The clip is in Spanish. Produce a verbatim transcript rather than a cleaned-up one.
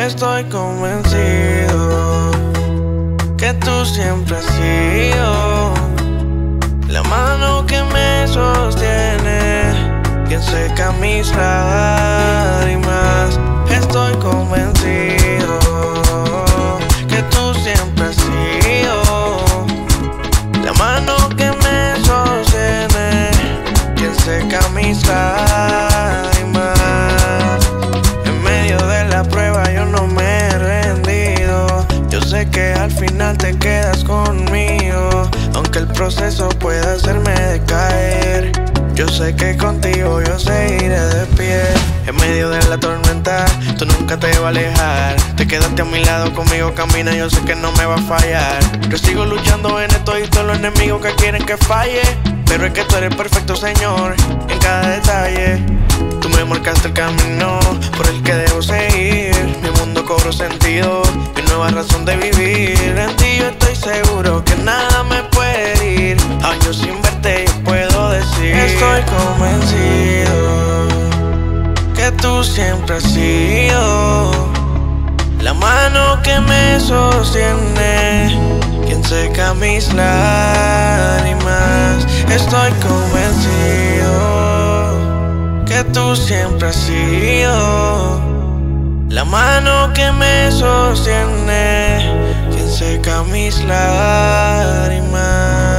Estoy convencido que tú siempre has sido la mano que me sostiene, quien seca mis lágrimas. Estoy convencido que tú siempre has sido la mano que me sostiene, quien seca mis lágrimas. En medio de la prueba yo no me he rendido. Yo sé que al final te quedas conmigo, aunque el proceso pueda hacerme decaer. Yo sé que contigo yo seguiré de pie. En medio de la tormenta, tú nunca te vas a alejar. Te quedaste a mi lado, conmigo camina, yo sé que no me va a fallar. Yo sigo luchando en esto y todos los enemigos que quieren que falle, pero es que tú eres perfecto, Señor, en cada detalle. Tú me marcaste el camino por el que debo seguir. Mi mundo cobró sentido, mi nueva razón de vivir. En ti yo estoy seguro que nada me puede herir. Años sin verte yo puedo decir: estoy convencido que tú siempre has sido la mano que me sostiene, quien seca mis lágrimas. Estoy convencido que tú siempre has sido la mano que me sostiene, quien seca mis lágrimas.